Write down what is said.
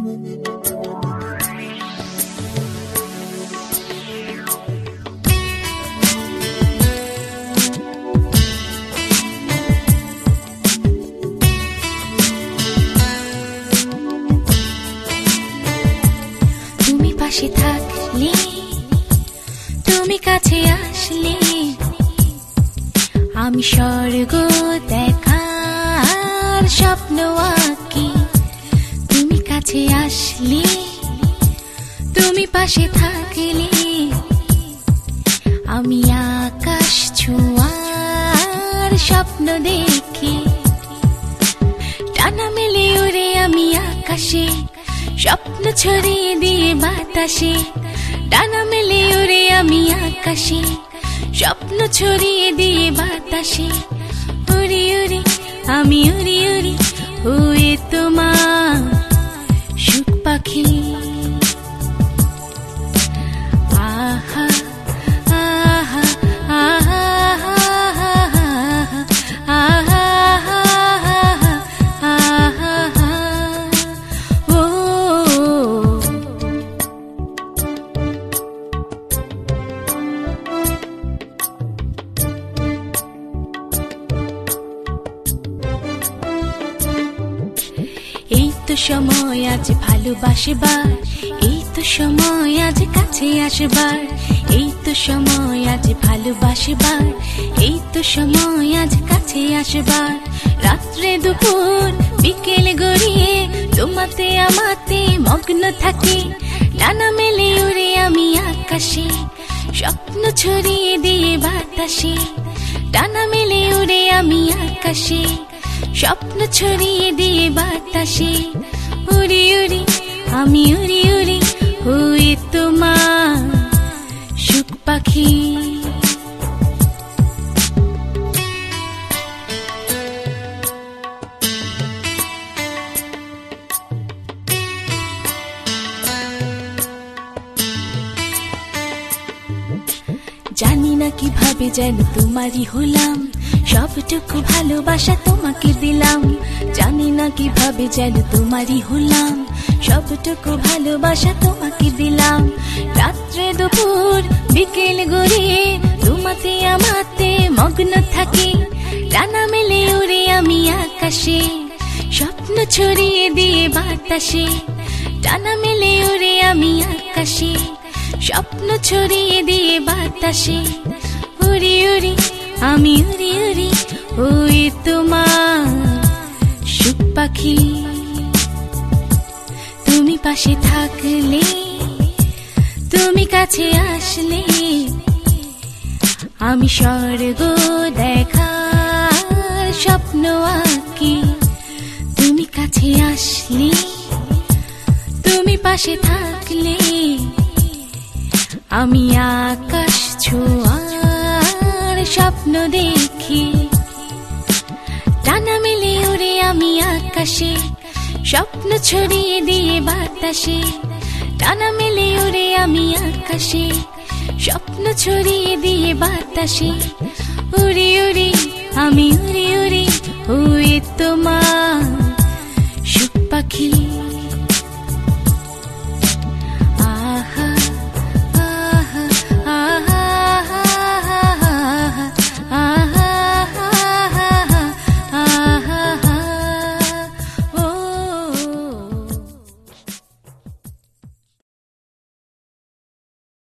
তুমি পাশে থাকলে, তুমি কাছে আসলে, আমি স্বর্গ দেখার স্বপ্ন আঁকি। তুমি কাছে আসলে, তুমি পাশে থাকলে, আমি আকাশ ছোঁয়ার স্বপ্ন দেখি। ডানা মেলে উড়ে আমি আকাশে, স্বপ্ন ছড়িয়ে দিয়ে বাতাসে। ডানা মেলে উড়ে আমি আকাশে, স্বপ্ন ছড়িয়ে দিয়ে বাতাসে। উড়ি উড়ি আমি উড়ি উড়ি হয়ে তোমার সুখ পাখি। আহা আহা আহা আহা আহা ও। এই তো সময় আজ ভালোবাসবার, এই তো সময় আজ কাছে আসবার। এই তো সময় আজ ভালোবাসবার, এই তো সময় আজ কাছে আসবার। রাত্রে দুপুর বিকেল গড়িয়ে তোমাতে আমাতে মগ্ন থাকি। ডানা মেলে উড়ে আমি আকাশে, স্বপ্ন ছড়িয়ে দিয়ে বাতাসে। ডানা মেলে উড়ে আমি আকাশে, স্বপ্ন ছড়িয়ে দিয়ে বাতাসে। উড়ি উড়ি আমি উড়ি উড়ি হয়ে তোমার সুখ পাখি। জানি না কিভাবে যেন তোমারই হলাম, সবটুকু ভালোবাসা তোমাকে দিলাম। জানি না কিভাবে যেন তোমারই হলাম, সবটুকু ভালোবাসা তোমাকে দিলাম। রাত্রে দুপুর বিকেল গড়িয়ে তোমাতে আমাতে মগ্ন থাকি। ডানা মেলে উড়ে আমি আকাশে, স্বপ্ন ছড়িয়ে দিয়ে বাতাসে। ডানা মেলে উড়ে আমি আকাশে, স্বপ্ন ছড়িয়ে দিয়ে বাতাসে। উড়ি উড়ি আমি উড়ি উড়ি হয়ে তোমার সুখ পাখি। তুমি পাশে থাকলে, তুমি কাছে আসলে, আমি স্বর্গ দেখার স্বপ্ন আঁকি। তুমি কাছে আসলে, তুমি পাশে থাকলে, আমি আকাশ ছোঁয়ার স্বপ্ন দেখি। ডানা মেলে উড়ে আমি আকাশে, স্বপ্ন ছড়িয়ে দিয়ে বাতাসে। ডানা মেলে উড়ে আমি আকাশে, স্বপ্ন ছড়িয়ে দিয়ে বাতাসে। উড়ি উড়ি আমি উড়ি উড়ি হয়ে তোমার সুখ পাখি।